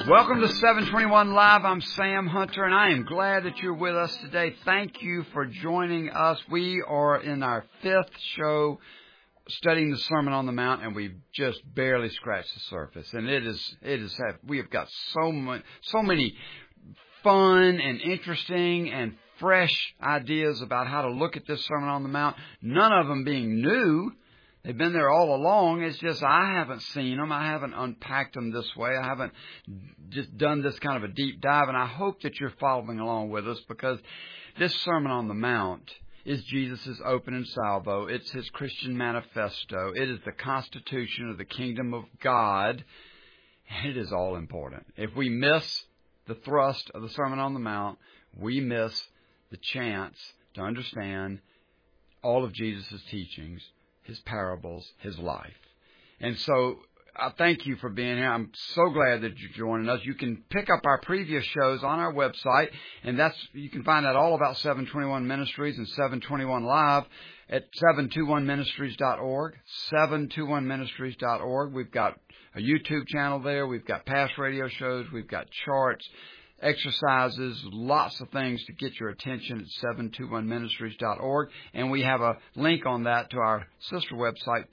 Welcome to 721 Live. I'm Sam Hunter, and I am glad that you're with us today. Thank you for joining us. We are in our fifth show studying the Sermon on the Mount, and we've just barely scratched the surface. And we have got so many fun and interesting and fresh ideas about how to look at this Sermon on the Mount, none of them being new. They've been there all along. It's just I haven't seen them. I haven't unpacked them this way. I haven't just done this kind of a deep dive. And I hope that you're following along with us, because this Sermon on the Mount is Jesus' opening salvo. It's His Christian manifesto. It is the constitution of the kingdom of God. And it is all important. If we miss the thrust of the Sermon on the Mount, we miss the chance to understand all of Jesus' teachings, His parables, His life. And so I thank you for being here. I'm so glad that you're joining us. You can pick up our previous shows on our website, and you can find out all about 721 Ministries and 721 Live at 721ministries.org, 721ministries.org. We've got a YouTube channel there. We've got past radio shows. We've got charts, exercises, lots of things to get your attention at 721ministries.org. And we have a link on that to our sister website,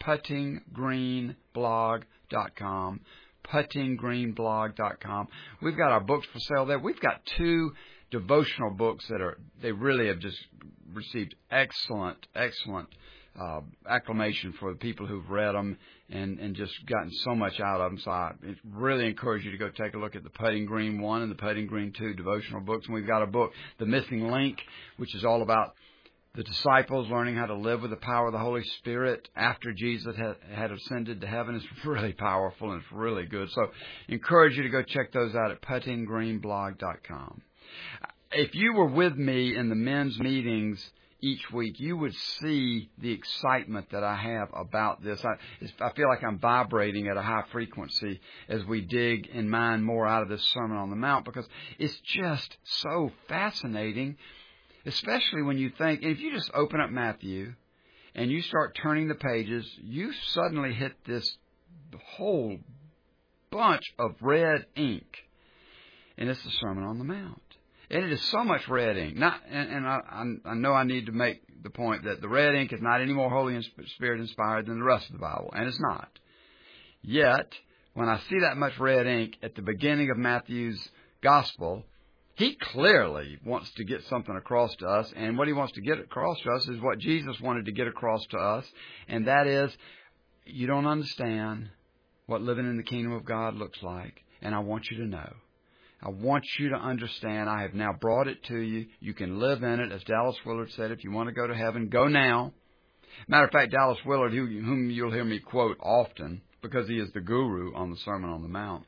puttinggreenblog.com, puttinggreenblog.com. We've got our books for sale there. We've got 2 devotional books they really have just received excellent acclamation for the people who've read them and just gotten so much out of them. So I really encourage you to go take a look at the Putting Green 1 and the Putting Green 2 devotional books. And we've got a book, The Missing Link, which is all about the disciples learning how to live with the power of the Holy Spirit after Jesus had ascended to heaven. It's really powerful and it's really good. So encourage you to go check those out at puttinggreenblog.com. If you were with me in the men's meetings each week, you would see the excitement that I have about this. I feel like I'm vibrating at a high frequency as we dig and mine more out of this Sermon on the Mount, because it's just so fascinating, especially when you think, if you just open up Matthew and you start turning the pages, you suddenly hit this whole bunch of red ink, and it's the Sermon on the Mount. And it is so much red ink. I know I need to make the point that the red ink is not any more Holy Spirit inspired than the rest of the Bible, and it's not. Yet, when I see that much red ink at the beginning of Matthew's Gospel, he clearly wants to get something across to us, and what he wants to get across to us is what Jesus wanted to get across to us, and that is, you don't understand what living in the kingdom of God looks like, and I want you to know. I want you to understand, I have now brought it to you. You can live in it. As Dallas Willard said, if you want to go to heaven, go now. Matter of fact, Dallas Willard, whom you'll hear me quote often, because he is the guru on the Sermon on the Mount,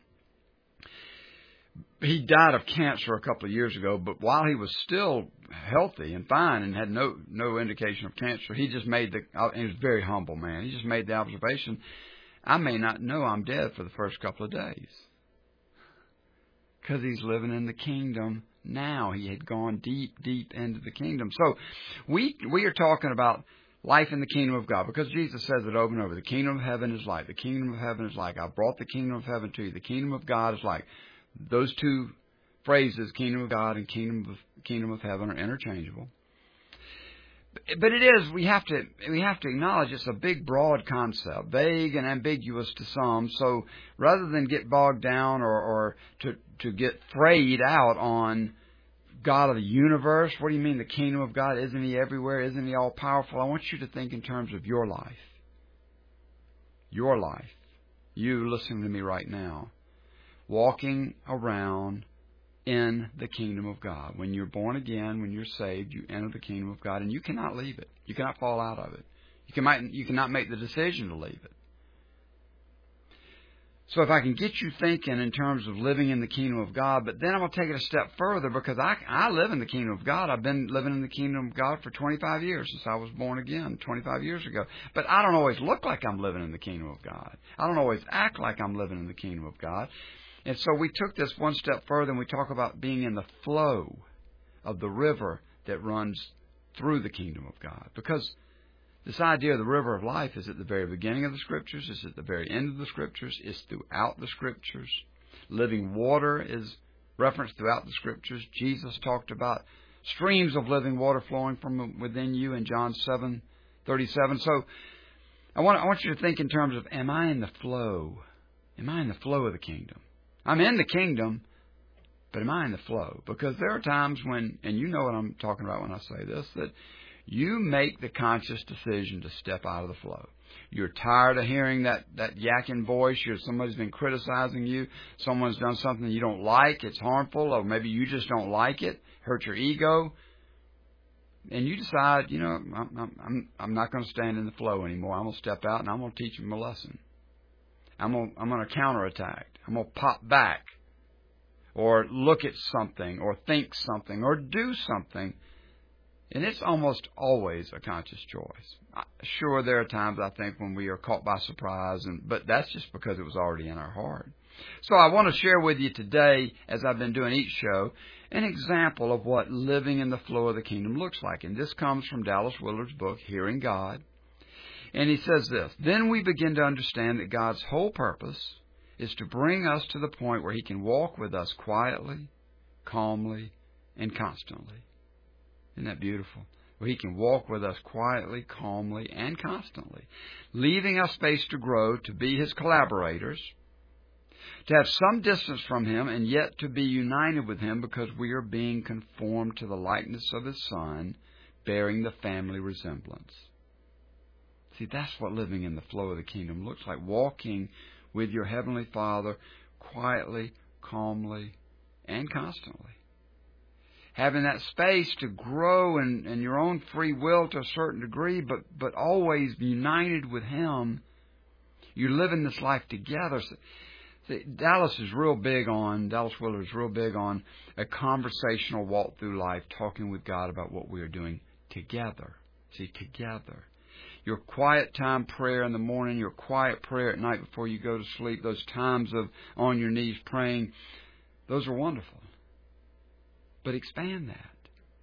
he died of cancer a couple of years ago, but while he was still healthy and fine and had no indication of cancer, he just he was a very humble man. He just made the observation, I may not know I'm dead for the first couple of days. Because he's living in the kingdom now. He had gone deep into the kingdom. So we are talking about life in the kingdom of God, because Jesus says it over and over. The kingdom of heaven is like. The kingdom of heaven is like. I brought the kingdom of heaven to you. The kingdom of God is like. Those 2 phrases, kingdom of God and kingdom of heaven, are interchangeable. But it is, we have to acknowledge it's a big, broad concept, vague and ambiguous to some. So rather than get bogged down or to get frayed out on God of the universe, what do you mean the kingdom of God? Isn't He everywhere? Isn't He all powerful? I want you to think in terms of your life. Your life. You listening to me right now. Walking around in the kingdom of God. When you're born again, when you're saved, you enter the kingdom of God, and you cannot leave it. You cannot fall out of it. You cannot make the decision to leave it. So if I can get you thinking in terms of living in the kingdom of God, but then I'm going to take it a step further, because I live in the kingdom of God. I've been living in the kingdom of God for 25 years since I was born again 25 years ago. But I don't always look like I'm living in the kingdom of God. I don't always act like I'm living in the kingdom of God. And so we took this one step further, and we talk about being in the flow of the river that runs through the kingdom of God. Because this idea of the river of life is at the very beginning of the Scriptures, it's at the very end of the Scriptures, it's throughout the Scriptures. Living water is referenced throughout the Scriptures. Jesus talked about streams of living water flowing from within you in John 7:37. So I want you to think in terms of, am I in the flow? Am I in the flow of the kingdom? I'm in the kingdom, but am I in the flow? Because there are times when, and you know what I'm talking about when I say this, that you make the conscious decision to step out of the flow. You're tired of hearing that yakking voice. Somebody's been criticizing you. Someone's done something you don't like. It's harmful, or maybe you just don't like it. Hurt your ego. And you decide, I'm not going to stand in the flow anymore. I'm going to step out and I'm going to teach them a lesson. I'm going to counterattack. I'm going to pop back, or look at something, or think something, or do something. And it's almost always a conscious choice. Sure, there are times, I think, when we are caught by surprise, but that's just because it was already in our heart. So I want to share with you today, as I've been doing each show, an example of what living in the flow of the kingdom looks like. And this comes from Dallas Willard's book, Hearing God. And he says this: then we begin to understand that God's whole purpose is to bring us to the point where He can walk with us quietly, calmly, and constantly. Isn't that beautiful? Where He can walk with us quietly, calmly, and constantly, leaving us space to grow, to be His collaborators, to have some distance from Him, and yet to be united with Him because we are being conformed to the likeness of His Son, bearing the family resemblance. See, that's what living in the flow of the kingdom looks like. Walking with your Heavenly Father quietly, calmly, and constantly. Having that space to grow in your own free will to a certain degree, but always united with Him. You're living this life together. See, Dallas Willard is real big on a conversational walk through life, talking with God about what we are doing together. See, together. Your quiet time prayer in the morning, your quiet prayer at night before you go to sleep, those times of on your knees praying, those are wonderful. But expand that.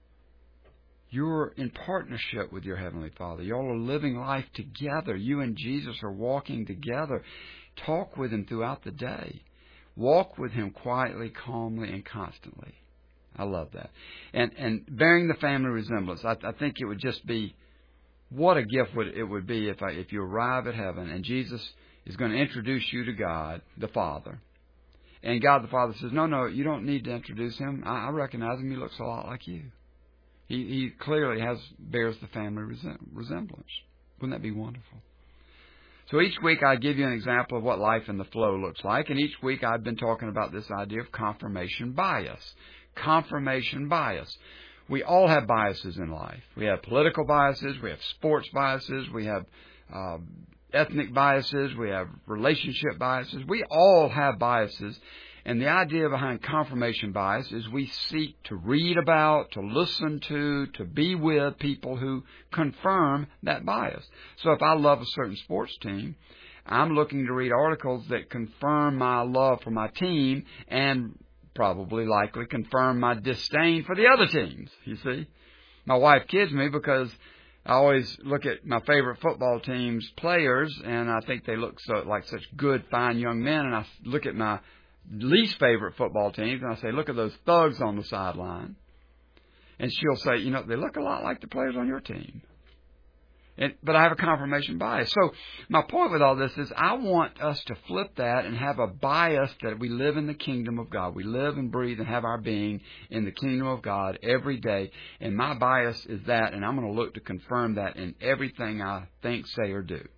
You're in partnership with your Heavenly Father. You all are living life together. You and Jesus are walking together. Talk with Him throughout the day. Walk with Him quietly, calmly, and constantly. I love that. And bearing the family resemblance, I think it would just be, what a gift it would be if you arrive at heaven and Jesus is going to introduce you to God the Father. And God the Father says, no, you don't need to introduce Him. I recognize Him. He looks a lot like you. He clearly bears the family resemblance. Wouldn't that be wonderful? So each week I give you an example of what life in the flow looks like. And each week I've been talking about this idea of confirmation bias. Confirmation bias. We all have biases in life. We have political biases. We have sports biases. We have ethnic biases. We have relationship biases. We all have biases. And the idea behind confirmation bias is we seek to read about, to listen to be with people who confirm that bias. So if I love a certain sports team, I'm looking to read articles that confirm my love for my team and probably likely confirm my disdain for the other teams, you see. My wife kids me because I always look at my favorite football team's players, and I think they look like such good, fine young men, and I look at my least favorite football teams, and I say, look at those thugs on the sideline. And she'll say, they look a lot like the players on your team. But I have a confirmation bias. So my point with all this is I want us to flip that and have a bias that we live in the kingdom of God. We live and breathe and have our being in the kingdom of God every day. And my bias is that, and I'm going to look to confirm that in everything I think, say, or do.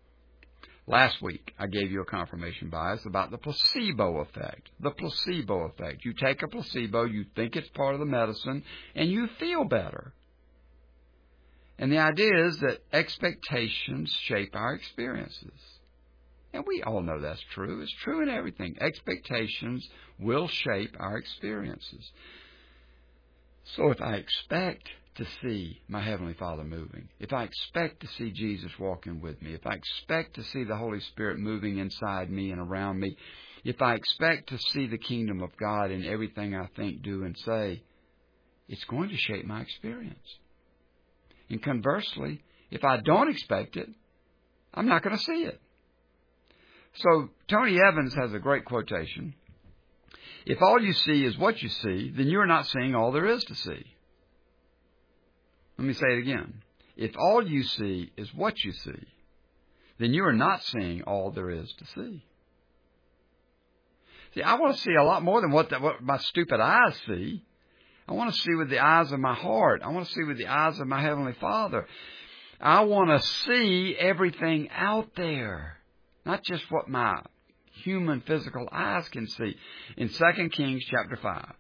Last week, I gave you a confirmation bias about the placebo effect. The placebo effect. You take a placebo, you think it's part of the medicine, and you feel better. And the idea is that expectations shape our experiences. And we all know that's true. It's true in everything. Expectations will shape our experiences. So if I expect to see my Heavenly Father moving, if I expect to see Jesus walking with me, if I expect to see the Holy Spirit moving inside me and around me, if I expect to see the kingdom of God in everything I think, do, and say, it's going to shape my experience. And conversely, if I don't expect it, I'm not going to see it. So Tony Evans has a great quotation. If all you see is what you see, then you're not seeing all there is to see. Let me say it again. If all you see is what you see, then you are not seeing all there is to see. See, I want to see a lot more than what my stupid eyes see. I want to see with the eyes of my heart. I want to see with the eyes of my Heavenly Father. I want to see everything out there, not just what my human physical eyes can see. In 2 Kings chapter 5,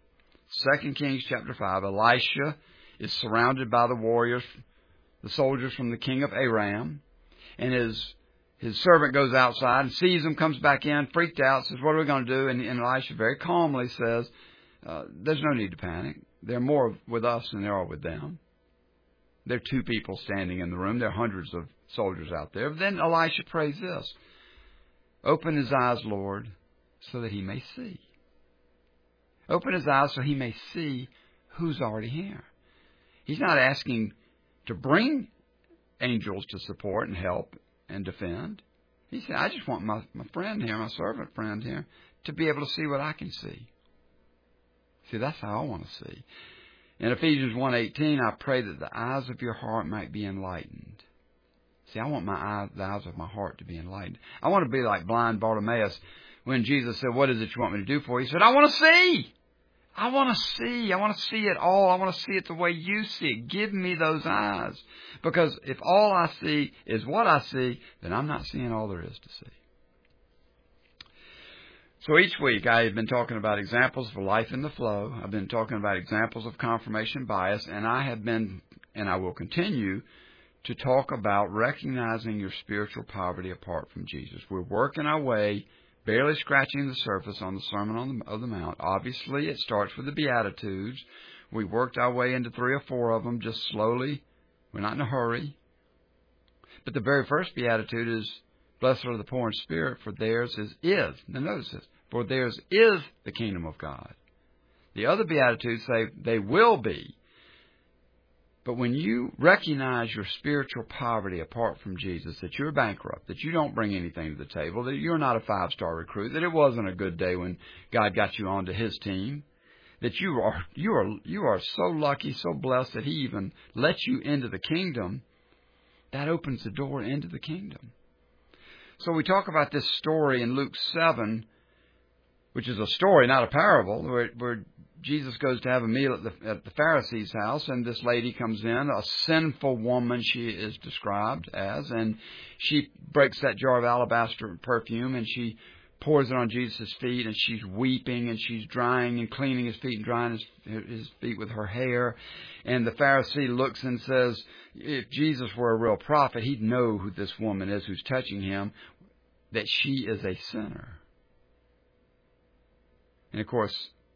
Elisha is surrounded by the warriors, the soldiers from the king of Aram, and his servant goes outside and sees him, comes back in, freaked out, says, what are we going to do? And Elisha very calmly says, there's no need to panic. There are more with us than there are with them. There are 2 people standing in the room. There are hundreds of soldiers out there. But then Elisha prays this, open his eyes, Lord, so that he may see. Open his eyes so he may see who's already here. He's not asking to bring angels to support and help and defend. He said, I just want my friend here, my servant friend here, to be able to see what I can see. See, that's how I want to see. In Ephesians 1:18, I pray that the eyes of your heart might be enlightened. See, I want the eyes of my heart to be enlightened. I want to be like blind Bartimaeus when Jesus said, what is it you want me to do for you? He said, I want to see. I want to see. I want to see it all. I want to see it the way you see it. Give me those eyes. Because if all I see is what I see, then I'm not seeing all there is to see. So each week I have been talking about examples of life in the flow. I've been talking about examples of confirmation bias, and I have been, and I will continue, to talk about recognizing your spiritual poverty apart from Jesus. We're working our way, barely scratching the surface on the Sermon on the Mount. Obviously, it starts with the Beatitudes. We worked our way into 3 or 4 of them just slowly. We're not in a hurry. But the very first Beatitude is, blessed are the poor in spirit, for theirs is. Now notice this. For theirs is the kingdom of God. The other Beatitudes say they will be. But when you recognize your spiritual poverty apart from Jesus, that you're bankrupt, that you don't bring anything to the table, that you're not a 5-star recruit, that it wasn't a good day when God got you onto His team, that you are so lucky, so blessed that He even lets you into the kingdom, that opens the door into the kingdom. So we talk about this story in Luke 7, which is a story, not a parable, where Jesus goes to have a meal at the Pharisee's house, and this lady comes in, a sinful woman she is described as, and she breaks that jar of alabaster perfume, and she pours it on Jesus' feet, and she's weeping, and she's drying and cleaning His feet and drying his feet with her hair. And the Pharisee looks and says, if Jesus were a real prophet, he'd know who this woman is who's touching him, that she is a sinner. And of course,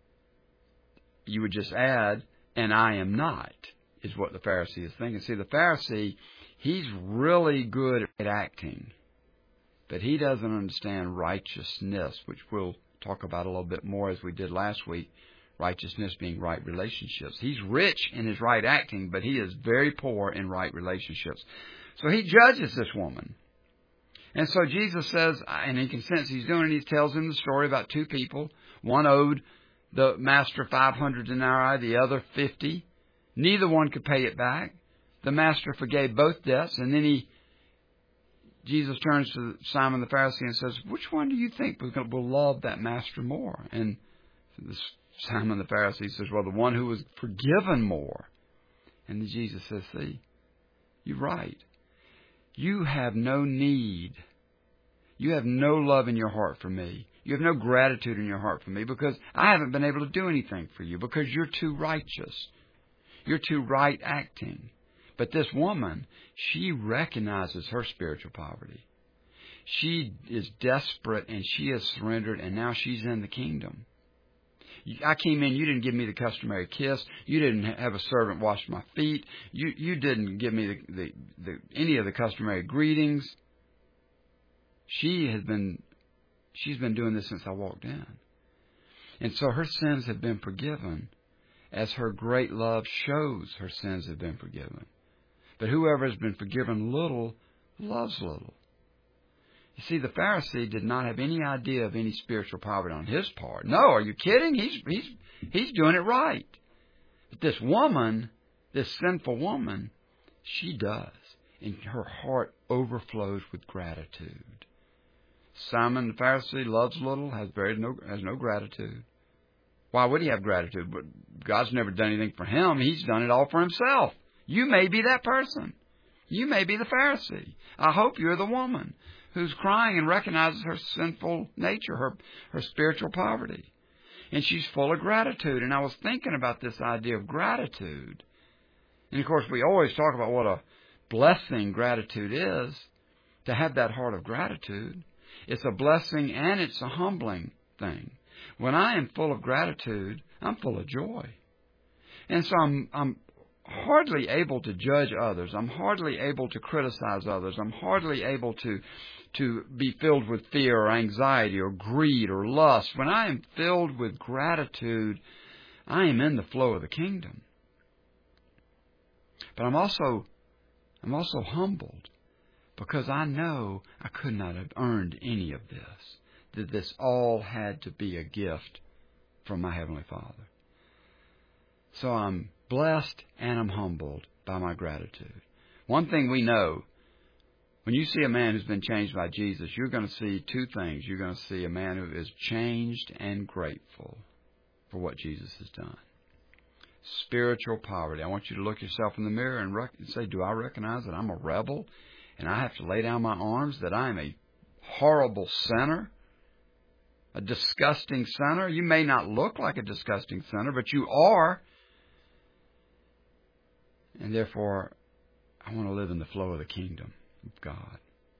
you would just add, and I am not, is what the Pharisee is thinking. See, the Pharisee, he's really good at acting, but he doesn't understand righteousness, which we'll talk about a little bit more as we did last week, righteousness being right relationships. He's rich in his right acting, but he is very poor in right relationships. So he judges this woman. And so Jesus says, and he can sense he's doing it, he tells him the story about 2 people. One owed the master 500 denarii, the other 50. Neither one could pay it back. The master forgave both debts, and then Jesus turns to Simon the Pharisee and says, which one do you think will love that master more? And Simon the Pharisee says, well, the one who was forgiven more. And Jesus says, see, you're right. You have no need. You have no love in your heart for me. You have no gratitude in your heart for me because I haven't been able to do anything for you because you're too righteous. You're too right acting. But this woman, she recognizes her spiritual poverty. She is desperate and she is surrendered, and now she's in the kingdom. I came in, you didn't give me the customary kiss. You didn't have a servant wash my feet. You didn't give me any of the customary greetings. She's been doing this since I walked in. And so her sins have been forgiven as her great love shows her sins have been forgiven. But whoever has been forgiven little loves little. You see, the Pharisee did not have any idea of any spiritual poverty on his part. No, are you kidding? He's doing it right. But this woman, this sinful woman, she does. And her heart overflows with gratitude. Simon the Pharisee loves little, has no gratitude. Why would he have gratitude? But God's never done anything for him. He's done it all for himself. You may be that person. You may be the Pharisee. I hope you're the woman who's crying and recognizes her sinful nature, her spiritual poverty. And she's full of gratitude. And I was thinking about this idea of gratitude. And, of course, we always talk about what a blessing gratitude is, to have that heart of gratitude. It's a blessing and it's a humbling thing. When I am full of gratitude, I'm full of joy. And so I'm hardly able to judge others. I'm hardly able to criticize others. I'm hardly able to be filled with fear or anxiety or greed or lust. When I am filled with gratitude, I am in the flow of the kingdom. But I'm also humbled because I know I could not have earned any of this, that this all had to be a gift from my Heavenly Father. So I'm blessed and I'm humbled by my gratitude. One thing we know, when you see a man who's been changed by Jesus, you're going to see two things. You're going to see a man who is changed and grateful for what Jesus has done. Spiritual poverty. I want you to look yourself in the mirror and say, do I recognize that I'm a rebel and I have to lay down my arms, that I am a horrible sinner, a disgusting sinner? You may not look like a disgusting sinner, but you are. And therefore, I want to live in the flow of the kingdom of God.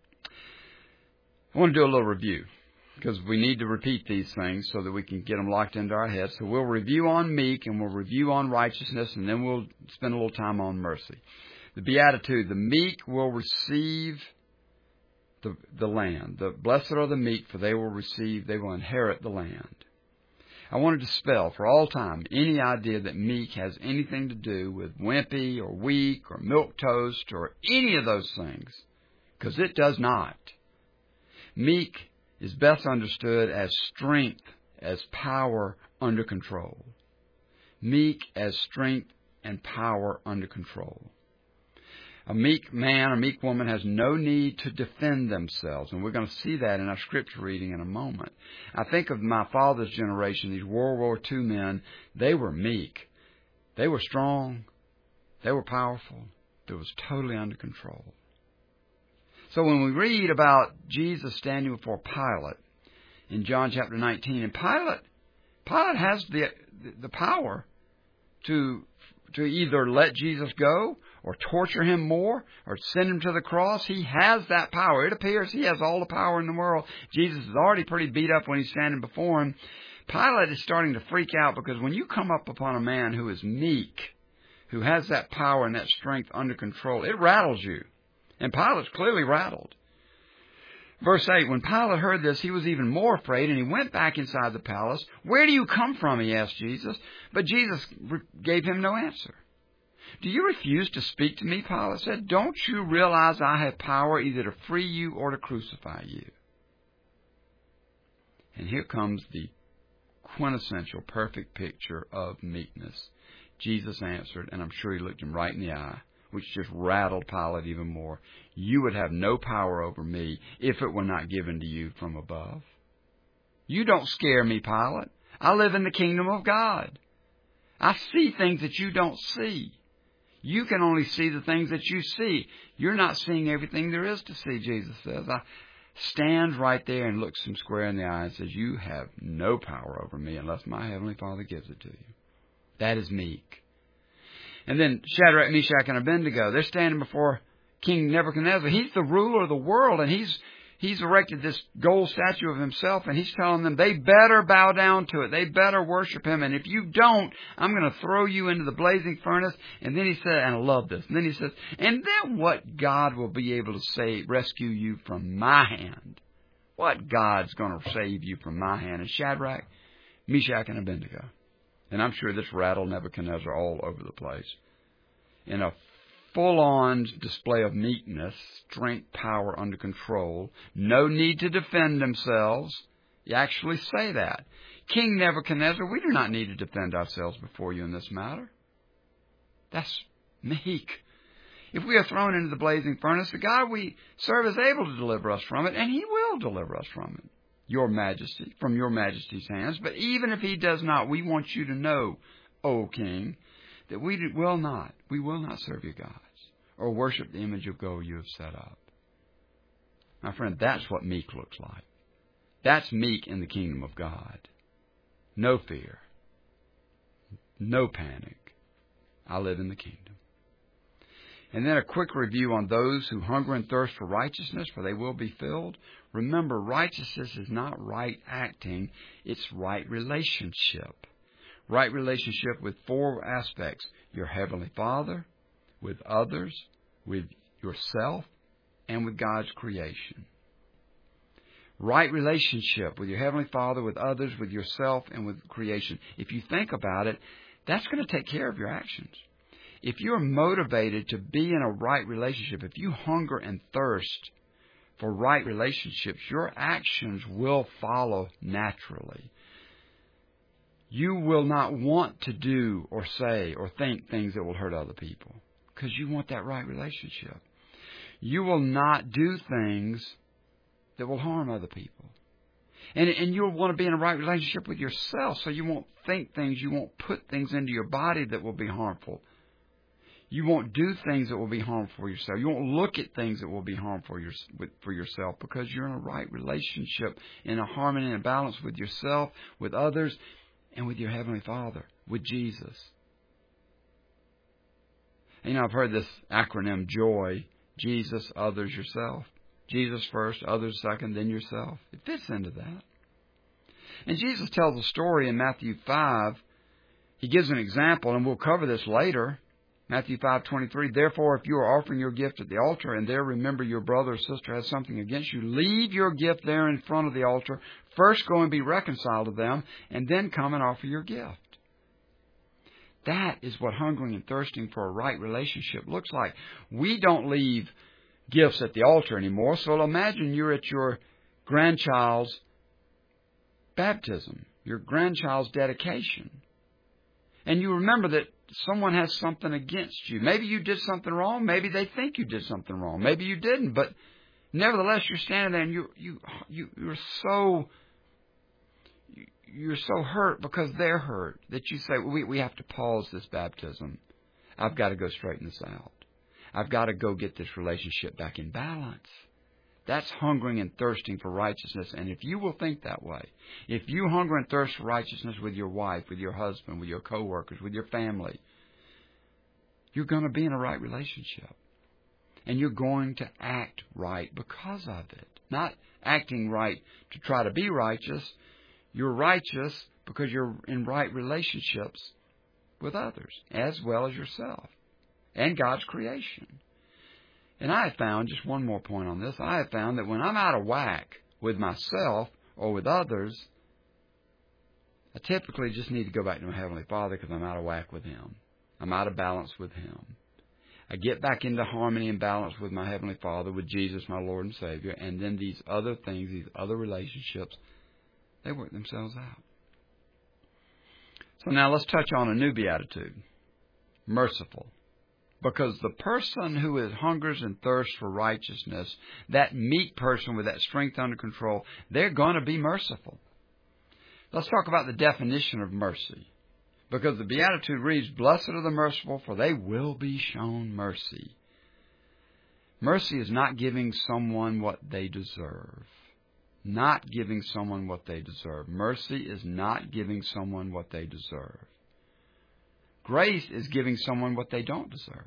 I want to do a little review, because we need to repeat these things so that we can get them locked into our heads. So we'll review on meek, and we'll review on righteousness, and then we'll spend a little time on mercy. The Beatitude, the meek will receive the land. The blessed are the meek, for they will inherit the land. I want to dispel for all time any idea that meek has anything to do with wimpy or weak or milquetoast or any of those things, because it does not. Meek is best understood as strength, as power under control. Meek as strength and power under control. A meek man or meek woman has no need to defend themselves, and we're going to see that in our scripture reading in a moment. I think of my father's generation, these World War II men. They were meek. They were strong. They were powerful. It was totally under control. So when we read about Jesus standing before Pilate in John chapter 19, and Pilate has the power to either let Jesus go or torture him more or send him to the cross. He has that power. It appears he has all the power in the world. Jesus is already pretty beat up when he's standing before him. Pilate is starting to freak out, because when you come up upon a man who is meek, who has that power and that strength under control, it rattles you. And Pilate's clearly rattled. Verse 8, when Pilate heard this, he was even more afraid, and he went back inside the palace. Where do you come from? He asked Jesus. But Jesus gave him no answer. Do you refuse to speak to me? Pilate said. Don't you realize I have power either to free you or to crucify you? And here comes the quintessential, perfect picture of meekness. Jesus answered, and I'm sure he looked him right in the eye, which just rattled Pilate even more. You would have no power over me if it were not given to you from above. You don't scare me, Pilate. I live in the kingdom of God. I see things that you don't see. You can only see the things that you see. You're not seeing everything there is to see, Jesus says. I stands right there and looks him square in the eye and says, you have no power over me unless my Heavenly Father gives it to you. That is meek. And then Shadrach, Meshach, and Abednego, they're standing before King Nebuchadnezzar. He's the ruler of the world, and he's erected this gold statue of himself, and he's telling them they better bow down to it. They better worship him, and if you don't, I'm going to throw you into the blazing furnace. And then he said, and I love this, and then he says, and then what God will be able to rescue you from my hand? What God's going to save you from my hand? And Shadrach, Meshach, and Abednego. And I'm sure this rattled Nebuchadnezzar all over the place. In a full-on display of meekness, strength, power under control, no need to defend themselves. You actually say that. King Nebuchadnezzar, we do not need to defend ourselves before you in this matter. That's meek. If we are thrown into the blazing furnace, the God we serve is able to deliver us from it, and He will deliver us from it, Your Majesty, from Your Majesty's hands. But even if He does not, we want you to know, O King, that we will not serve your gods or worship the image of gold you have set up. My friend, that's what meek looks like. That's meek in the kingdom of God. No fear. No panic. I live in the kingdom. And then a quick review on those who hunger and thirst for righteousness, for they will be filled. Remember, righteousness is not right acting, it's right relationship. Right relationship with four aspects: your Heavenly Father, with others, with yourself, and with God's creation. Right relationship with your Heavenly Father, with others, with yourself, and with creation. If you think about it, that's going to take care of your actions. If you're motivated to be in a right relationship, if you hunger and thirst for right relationships, your actions will follow naturally. You will not want to do or say or think things that will hurt other people because you want that right relationship. You will not do things that will harm other people. And you'll want to be in a right relationship with yourself, so you won't think things, you won't put things into your body that will be harmful. You won't do things that will be harmful for yourself. You won't look at things that will be harmful for yourself because you're in a right relationship, in a harmony and balance with yourself, with others, and with your Heavenly Father, with Jesus. And I've heard this acronym JOY: Jesus, others, yourself. Jesus first, others second, then yourself. It fits into that. And Jesus tells a story in Matthew 5. He gives an example, and we'll cover this later. Matthew 5:23, therefore, if you are offering your gift at the altar, and there remember your brother or sister has something against you, leave your gift there in front of the altar. First go and be reconciled to them, and then come and offer your gift. That is what hungering and thirsting for a right relationship looks like. We don't leave gifts at the altar anymore, so imagine you're at your grandchild's baptism, your grandchild's dedication, and you remember that someone has something against you. Maybe you did something wrong. Maybe they think you did something wrong. Maybe you didn't. But nevertheless, you're standing there and you're so hurt because they're hurt that you say, we have to pause this baptism. I've got to go straighten this out. I've got to go get this relationship back in balance. That's hungering and thirsting for righteousness. And if you will think that way, if you hunger and thirst for righteousness with your wife, with your husband, with your coworkers, with your family, you're going to be in a right relationship. And you're going to act right because of it. Not acting right to try to be righteous. You're righteous because you're in right relationships with others as well as yourself and God's creation. And I have found, just one more point on this, I have found that when I'm out of whack with myself or with others, I typically just need to go back to my Heavenly Father because I'm out of whack with Him. I'm out of balance with Him. I get back into harmony and balance with my Heavenly Father, with Jesus, my Lord and Savior, and then these other things, these other relationships, they work themselves out. So now let's touch on a new beatitude, merciful. Because the person who hungers and thirsts for righteousness, that meek person with that strength under control, they're going to be merciful. Let's talk about the definition of mercy. Because the beatitude reads, blessed are the merciful, for they will be shown mercy. Mercy is not giving someone what they deserve. Not giving someone what they deserve. Mercy is not giving someone what they deserve. Grace is giving someone what they don't deserve.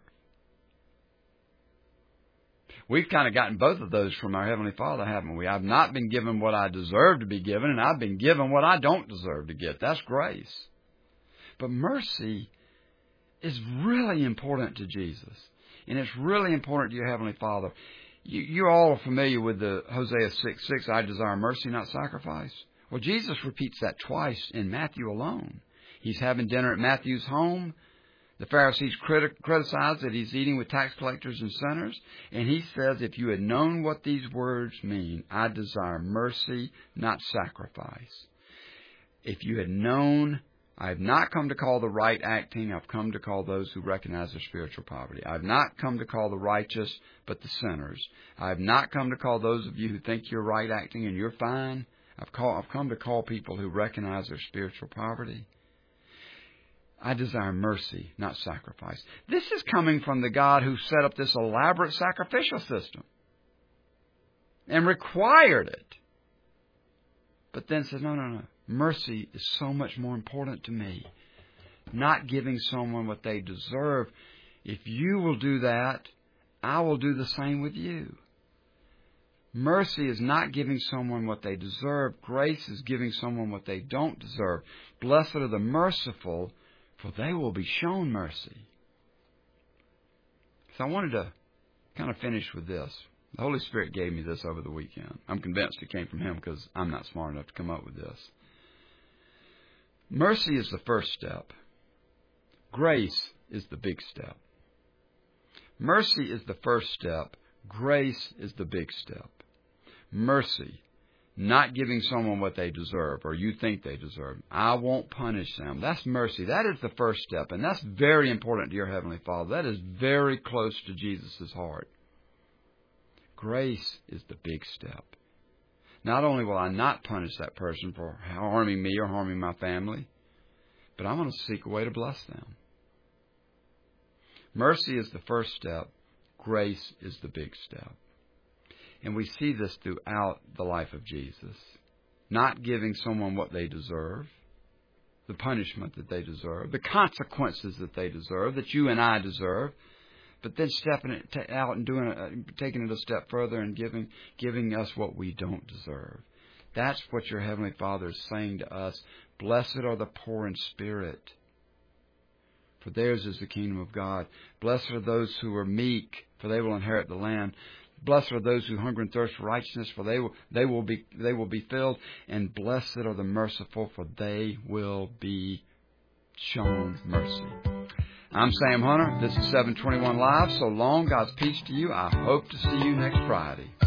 We've kind of gotten both of those from our Heavenly Father, haven't we? I've not been given what I deserve to be given, and I've been given what I don't deserve to get. That's grace. But mercy is really important to Jesus, and it's really important to your Heavenly Father. You all are familiar with the Hosea 6:6, I desire mercy, not sacrifice. Well, Jesus repeats that twice in Matthew alone. He's having dinner at Matthew's home. The Pharisees criticize that he's eating with tax collectors and sinners. And he says, if you had known what these words mean, I desire mercy, not sacrifice. If you had known, I have not come to call the right acting. I've come to call those who recognize their spiritual poverty. I have not come to call the righteous, but the sinners. I have not come to call those of you who think you're right acting and you're fine. I've come to call people who recognize their spiritual poverty. I desire mercy, not sacrifice. This is coming from the God who set up this elaborate sacrificial system and required it. But then says, no. Mercy is so much more important to me. Not giving someone what they deserve. If you will do that, I will do the same with you. Mercy is not giving someone what they deserve. Grace is giving someone what they don't deserve. Blessed are the merciful, for they will be shown mercy. So I wanted to kind of finish with this. The Holy Spirit gave me this over the weekend. I'm convinced it came from Him because I'm not smart enough to come up with this. Mercy is the first step. Grace is the big step. Mercy is the first step. Grace is the big step. Mercy, not giving someone what they deserve or you think they deserve. I won't punish them. That's mercy. That is the first step, and that's very important to your Heavenly Father. That is very close to Jesus' heart. Grace is the big step. Not only will I not punish that person for harming me or harming my family, but I'm going to seek a way to bless them. Mercy is the first step. Grace is the big step. And we see this throughout the life of Jesus. Not giving someone what they deserve, the punishment that they deserve, the consequences that they deserve, that you and I deserve, but then stepping it out and taking it a step further and giving us what we don't deserve. That's what your Heavenly Father is saying to us. Blessed are the poor in spirit, for theirs is the kingdom of God. Blessed are those who are meek, for they will inherit the land. Blessed are those who hunger and thirst for righteousness, for they will be filled. And blessed are the merciful, for they will be shown mercy. I'm Sam Hunter. This is 721 Live. So long. God's peace to you. I hope to see you next Friday.